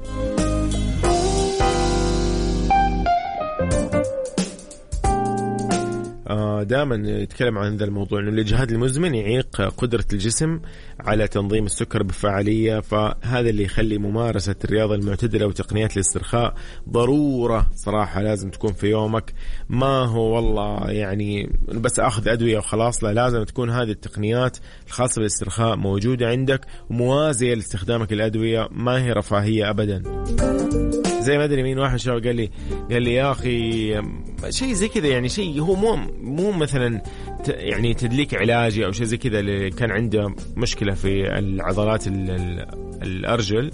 دائما يتكلم عن هذا الموضوع انه الاجهاد المزمن يعيق قدرة الجسم على تنظيم السكر بفعالية، فهذا اللي يخلي ممارسة الرياضة المعتدلة وتقنيات الاسترخاء ضرورة صراحة لازم تكون في يومك. ما هو والله يعني بس اخذ ادوية وخلاص، لا، لازم تكون هذه التقنيات الخاصة بالاسترخاء موجودة عندك وموازية لاستخدامك الادوية، ما هي رفاهية ابدا. زي ما ادري مين واحد شو قال لي يا اخي شيء زي كذا، يعني شيء هو مو مثلا يعني تدليك علاجي او شيء زي كذا، اللي كان عنده مشكله في العضلات الارجل،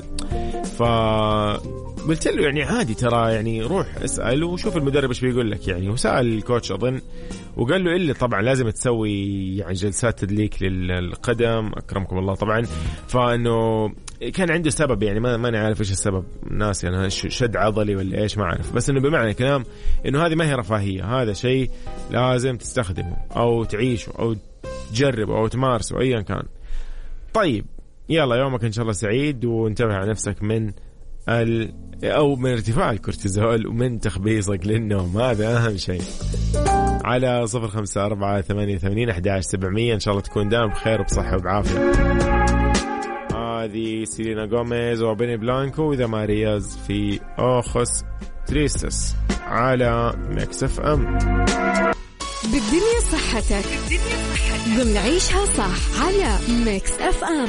فقلت له يعني عادي ترى، يعني روح اسال وشوف المدرب ايش بيقول لك. يعني وسال الكوتش اظن وقال له اللي طبعا لازم تسوي يعني جلسات تدليك للقدم اكرمكم الله طبعا. فانه كان عنده سبب، يعني ما أنا عارف إيش السبب، ناس يعني شد عضلي ولا إيش ما أعرف، بس إنه بمعنى الكلام إنه هذه ما هي رفاهية، هذا شيء لازم تستخدمه أو تعيشه أو تجربه أو تمارسه أيا كان. طيب يلا يومك إن شاء الله سعيد، وانتبه على نفسك من أو من ارتفاع الكورتيزول ومن تخبيصك للنوم، هذا أهم شيء. على 0548811700 إن شاء الله تكون دائما بخير وبصحة وبعافية. هذه سيلينا غوميز وبيني بلانكو وإذا مارياز في أوخس تريستس على ميكس اف ام. بالدنيا صحتك ضمن عيشها صح على ميكس اف ام.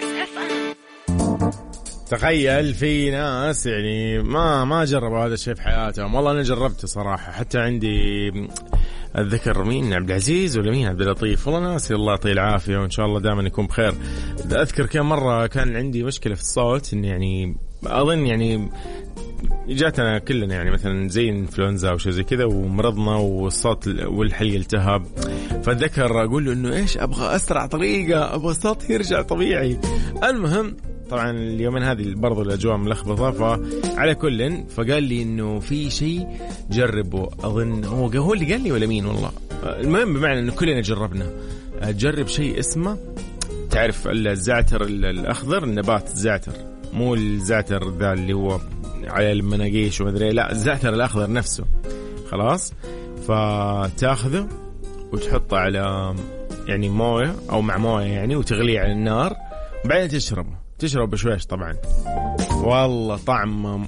تخيل في ناس يعني ما جربوا هذا الشيء في حياتهم. والله أنا جربته صراحة، حتى عندي الذكر مين عبد العزيز ولا مين عبد اللطيف، والله ناسي، الله يعطيه العافية وإن شاء الله دائما يكون بخير. أذكر كم مرة كان عندي مشكلة في الصوت، إن يعني أظن يعني جاتنا كلنا يعني مثلا زي انفلونزا أو شيء زي كذا ومرضنا والصوت والحلق التهاب، فذكر أقول له إنه إيش أبغى أسرع طريقة، أبغى الصوت يرجع طبيعي. المهم طبعا اليومين هذه برضو الأجواء ملخبطة، فعلى كل فقال لي إنه في شيء جربه، أظن هو اللي قال لي ولا مين والله. المهم بمعنى إنه كلنا جربنا، جرب شيء اسمه، تعرف الزعتر الأخضر، النبات الزعتر، مو الزعتر ذا اللي هو على المناقيش ومدري، لا الزعتر الأخضر نفسه. خلاص فتاخذه وتحطه على يعني موية أو مع موية يعني، وتغليه على النار وبعدين تشرب بشويش. طبعا والله طعم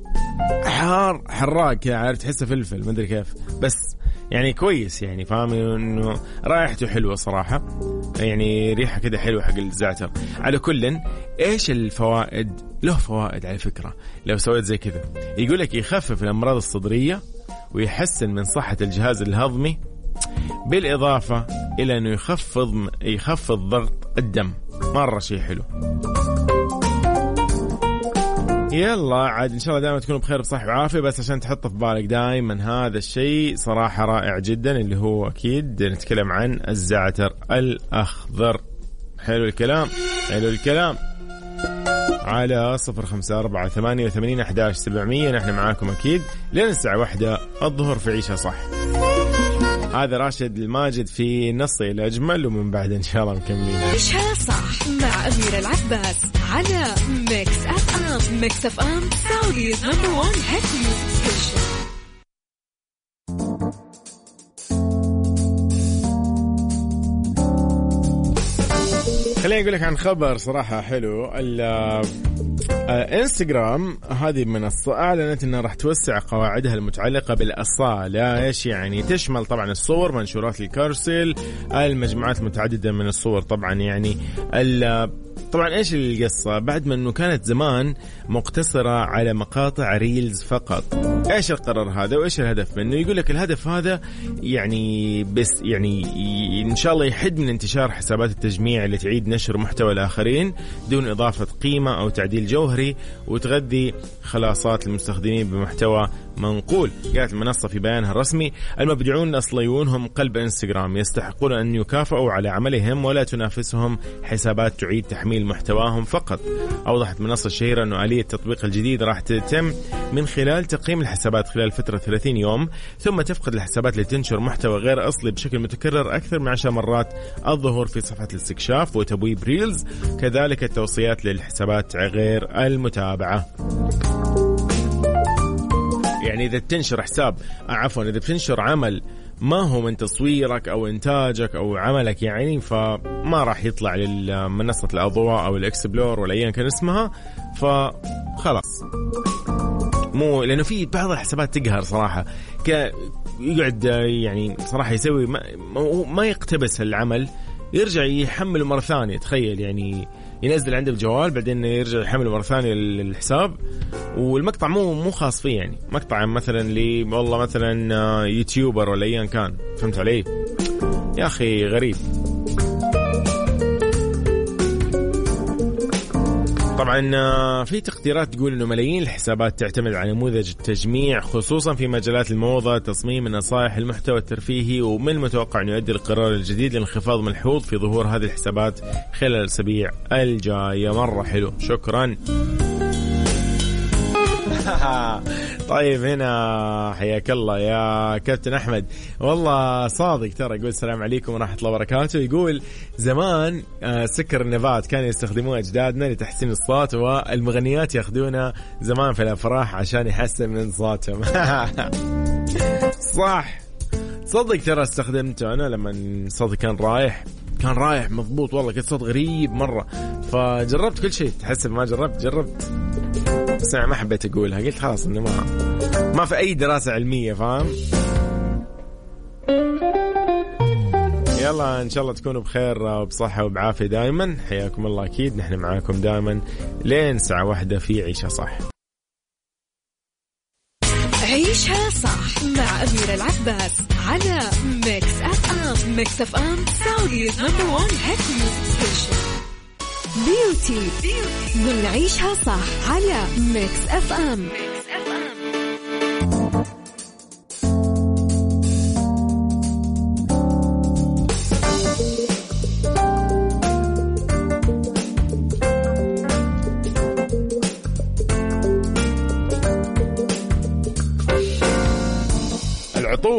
حراق كذا، عارف تحسه فلفل ما ادري كيف، بس يعني كويس يعني، فاهم انه رائحته حلوه صراحه، يعني ريحه كده حلوه حق الزعتر. على كل ايش الفوائد؟ له فوائد على فكره لو سويت زي كذا. يقول لك يخفف الامراض الصدريه ويحسن من صحه الجهاز الهضمي، بالاضافه الى انه يخفض ضغط الدم. مره شيء حلو. يلا عاد إن شاء الله دائما تكونوا بخير بصحة وعافية، بس عشان تحط في بالك دائما هذا الشيء صراحة رائع جدا، اللي هو أكيد نتكلم عن الزعتر الأخضر. حلو الكلام على 0548811700. نحن معاكم أكيد لين الساعة 1 الظهر في عيشها صح. هذا راشد الماجد في نصي الأجمل، ومن بعد إن شاء الله مكملين عيشها صح مع أميرة العباس على ميكس أف أم. ميكس أف أم سعوديز نمبر 1 هيت ميوزك ستيشن. خليني أقول لك عن خبر صراحة حلو. انستغرام هذه المنصة أعلنت أنها راح توسع قواعدها المتعلقة بالأصالة. إيش يعني؟ تشمل طبعا الصور، منشورات الكرسل، المجموعات المتعددة من الصور. طبعا يعني طبعا إيش القصة؟ بعد ما أنه كانت زمان مقتصرة على مقاطع ريلز فقط. إيش القرار هذا وإيش الهدف منه؟ يقول لك الهدف هذا يعني بس يعني إن شاء الله يحد من انتشار حسابات التجميع اللي تعيد نشر محتوى الآخرين دون إضافة قيمة أو تعديل جوهري، وتغذي خلاصات المستخدمين بمحتوى منقول. قالت المنصة في بيانها الرسمي: المبدعون الأصليون هم قلب انستغرام، يستحقون أن يكافئوا على عملهم ولا تنافسهم حسابات تعيد تحميل محتواهم فقط. أوضحت المنصة الشهيرة أن آلية التطبيق الجديد راح تتم من خلال تقييم الحسابات خلال فترة 30 يوم، ثم تفقد الحسابات اللي تنشر محتوى غير أصلي بشكل متكرر أكثر من 10 مرات الظهور في صفحة الاستكشاف وتبويب ريلز، كذلك التوصيات للحسابات غير المتابعة. يعني إذا تنشر حساب إذا بتنشر عمل ما هو من تصويرك أو إنتاجك أو عملك يعني، فما راح يطلع للمنصة الأضواء أو الإكسبلور ولا أيا كان اسمها، فخلاص. مو لأنه في بعض الحسابات تقهر صراحة، يقعد يعني صراحة يسوي ما يقتبس العمل، يرجع يحمله مرة ثانية. تخيل يعني ينزل عنده الجوال بعدين يرجع يحمله مرة ثانية الحساب، والمقطع مو خاص فيه يعني، مقطع مثلا والله مثلا يوتيوبر ولا ايا كان. فهمت علي يا اخي؟ غريب. طبعا في تقديرات تقول انه ملايين الحسابات تعتمد على نموذج التجميع خصوصا في مجالات الموضة، تصميم، النصائح، المحتوى الترفيهي، ومن المتوقع انه يؤدي القرار الجديد لانخفاض ملحوظ في ظهور هذه الحسابات خلال الأسابيع الجاية. مرة حلو، شكرا. طيب هنا حياك الله يا كابتن أحمد، والله صادق ترى. يقول السلام عليكم ورحمة الله وبركاته. يقول زمان سكر النبات كانوا يستخدموه أجدادنا لتحسين الصوت، والمغنيات ياخذونه زمان في الأفراح عشان يحسن من صوتهم. صح، صدق ترى استخدمته أنا لما صوتي كان رايح مضبوط، والله كنت صوت غريب مرة، فجربت كل شيء. تحسب ما جربت بس ما حبيت أقولها، قلت خلاص إنه ما في أي دراسة علمية، فاهم؟ يلا إن شاء الله تكونوا بخير وبصحة وبعافية دائما. حياكم الله، أكيد نحن معاكم دائما لين ساعة 1 في عيشها صح. عيشها صح مع أميرة العباس على ميكس أف أم. ميكس أف أم سعوديز نمبر 1 هيت ميوزك ستيشن. بيوتي نعيشها صح على ميكس أف أم.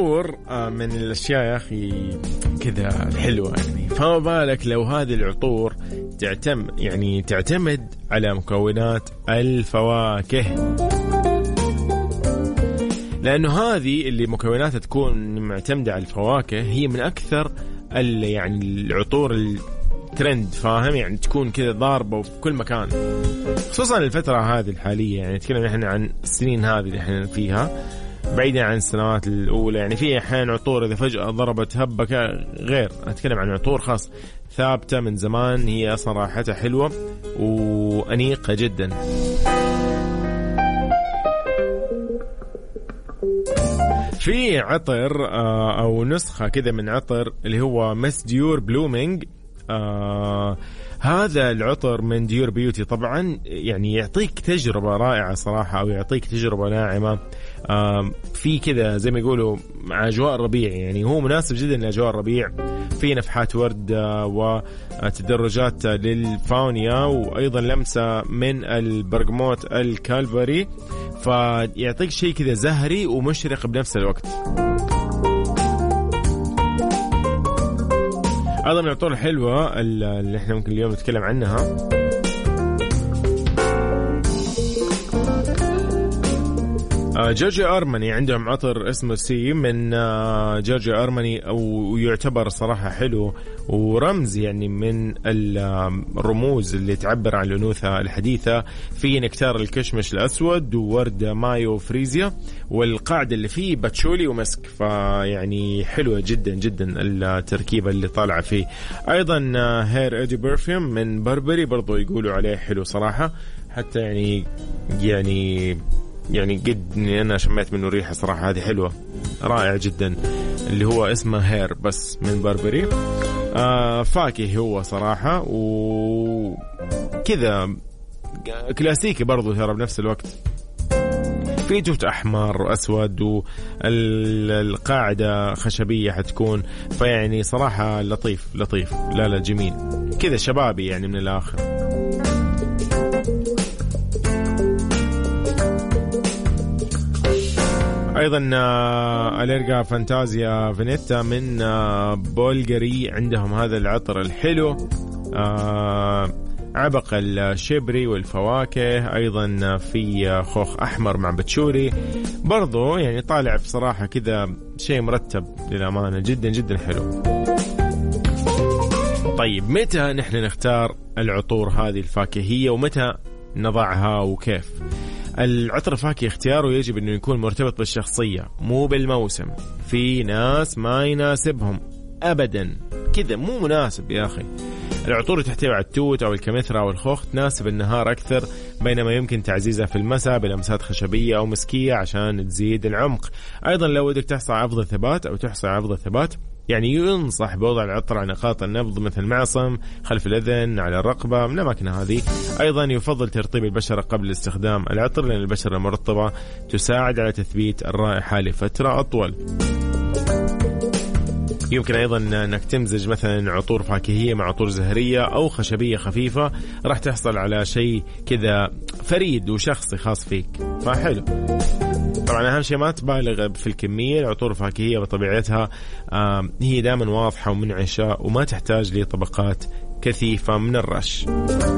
العطور من الأشياء يا أخي كذا الحلوة يعني، فما بالك لو هذه العطور تعتمد على مكونات الفواكه، لأنه هذه اللي مكوناتها تكون معتمدة على الفواكه هي من أكثر يعني العطور الترند، فاهم يعني، تكون كذا ضاربة في كل مكان، خصوصا الفترة هذه الحالية. يعني نتكلم نحن عن السنين هذه اللي احنا فيها بعيدا عن السنوات الأولى. يعني في أحيان عطور إذا فجأة ضربت هبة غير، أتكلم عن عطور خاص ثابتة من زمان، هي صراحتها حلوة وأنيقة جدا. في عطر أو نسخة كذا من عطر اللي هو مس ديور بلومينج. هذا العطر من ديور بيوتي طبعا يعني يعطيك تجربة رائعة صراحة، أو يعطيك تجربة ناعمة في كذا زي ما يقولوا مع أجواء الربيع. يعني هو مناسب جدا لأجواء الربيع، في نفحات ورد وتدرجات للفاونيا، وأيضا لمسة من البرغموت الكالفري، فيعطيك شيء كذا زهري ومشرق بنفس الوقت. أيضا من العطور الحلوة اللي احنا ممكن اليوم نتكلم عنها جورجيا أرماني. عندهم عطر اسمه سي من جورجيا أرماني، أو يعتبر صراحة حلو ورمز يعني من الرموز اللي تعبر عن الأنوثة الحديثة. في نكتار الكشمش الأسود وورد مايو فريزيا، والقاعدة اللي فيه باتشولي ومسك، فيعني حلوة جدا جدا التركيبة اللي طالعة فيه. أيضا هير إيدي برفيوم من بربري برضو يقولوا عليه حلو صراحة، حتى يعني قد إني أنا شميت منه ريحة صراحة هذه حلوة رائع جدا، اللي هو اسمه هير بس من بربري. فاكهي هو صراحة وكذا كلاسيكي برضو ترى بنفس الوقت، في توت أحمر وأسود، والقاعدة خشبية حتكون، فيعني صراحة لطيف لا جميل كذا شبابي يعني من الآخر. أيضا أليرجا فانتازيا فينيتا من بولغاري، عندهم هذا العطر الحلو عبق الشبري والفواكه. أيضا في خوخ أحمر مع بتشوري برضو، يعني طالع بصراحة كذا شيء مرتب للأمانة، جدا جدا حلو. طيب متى نحن نختار العطور هذه الفاكهية ومتى نضعها وكيف؟ العطر الفاكهي اختياره يجب أنه يكون مرتبط بالشخصية مو بالموسم. في ناس ما يناسبهم أبدا كذا، مو مناسب يا أخي. العطور تحتوي على التوت أو الكمثرى أو الخوخ تناسب النهار أكثر، بينما يمكن تعزيزها في المساء بلمسات خشبية أو مسكية عشان تزيد العمق. أيضا لو بدك تحصل على أفضل ثبات أو تحصل على أفضل ثبات، يعني ينصح بوضع العطر على نقاط النبض مثل المعصم، خلف الأذن، على الرقبة، من الأماكن هذه. أيضا يفضل ترطيب البشرة قبل استخدام العطر، لأن البشرة المرطبة تساعد على تثبيت الرائحة لفترة أطول. يمكن أيضا أنك تمزج مثلا عطور فاكهية مع عطور زهرية أو خشبية خفيفة، راح تحصل على شيء كذا فريد وشخصي خاص فيك، فحلو. طبعا أهم شيء ما تبالغ في الكمية. العطور الفاكهية بطبيعتها هي دائما واضحة ومنعشة وما تحتاج لطبقات كثيفة من الرش.